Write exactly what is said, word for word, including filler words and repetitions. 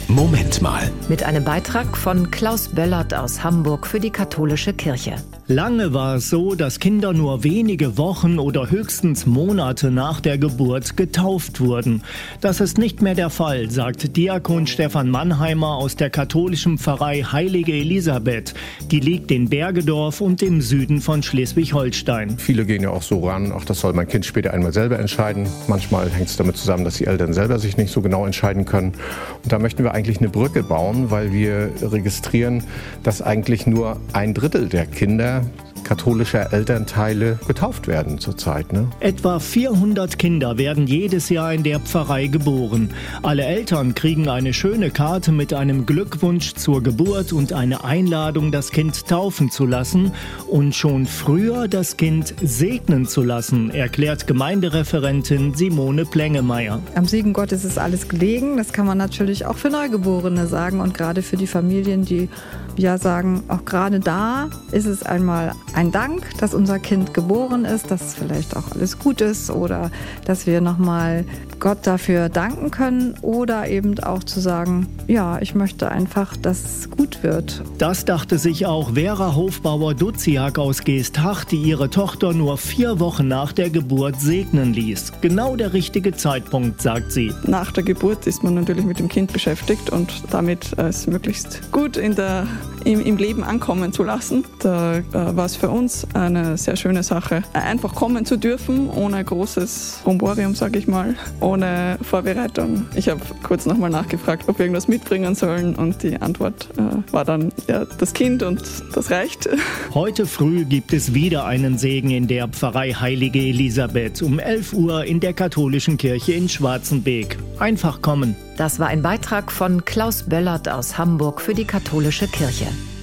Moment mal. Mit einem Beitrag von Klaus Böllert aus Hamburg für die katholische Kirche. Lange war es so, dass Kinder nur wenige Wochen oder höchstens Monate nach der Geburt getauft wurden. Das ist nicht mehr der Fall, sagt Diakon Stefan Mannheimer aus der katholischen Pfarrei Heilige Elisabeth. Die liegt in Bergedorf und im Süden von Schleswig-Holstein. Viele gehen ja auch so ran, ach, das soll mein Kind später einmal selber entscheiden. Manchmal hängt es damit zusammen, dass die Eltern selber sich nicht so genau entscheiden können. Und da möchten wir eigentlich eine Brücke bauen, weil wir registrieren, dass eigentlich nur ein Drittel der Kinder katholischer Elternteile getauft werden zurzeit. Ne? Etwa vierhundert Kinder werden jedes Jahr in der Pfarrei geboren. Alle Eltern kriegen eine schöne Karte mit einem Glückwunsch zur Geburt und eine Einladung, das Kind taufen zu lassen und schon früher das Kind segnen zu lassen, erklärt Gemeindereferentin Simone Plengemeier. Am Segen Gottes ist alles gelegen. Das kann man natürlich auch für Neugeborene sagen und gerade für die Familien, die ja sagen, auch gerade da ist es einmal ein Dank, dass unser Kind geboren ist, dass vielleicht auch alles gut ist oder dass wir nochmal Gott dafür danken können oder eben auch zu sagen, ja, ich möchte einfach, dass es gut wird. Das dachte sich auch Vera Hofbauer-Duziak aus Geesthacht, die ihre Tochter nur vier Wochen nach der Geburt segnen ließ. Genau der richtige Zeitpunkt, sagt sie. Nach der Geburt ist man natürlich mit dem Kind beschäftigt und damit es möglichst gut in der, im, im Leben ankommen zu lassen. Da äh, war es für uns eine sehr schöne Sache, einfach kommen zu dürfen, ohne großes Bromborium, sage ich mal, ohne Vorbereitung. Ich habe kurz nochmal nachgefragt, ob wir irgendwas mitbringen sollen und die Antwort äh, war dann, ja, das Kind und das reicht. Heute früh gibt es wieder einen Segen in der Pfarrei Heilige Elisabeth um elf Uhr in der katholischen Kirche in Schwarzenbeek. Einfach kommen. Das war ein Beitrag von Klaus Böllert aus Hamburg für die katholische Kirche.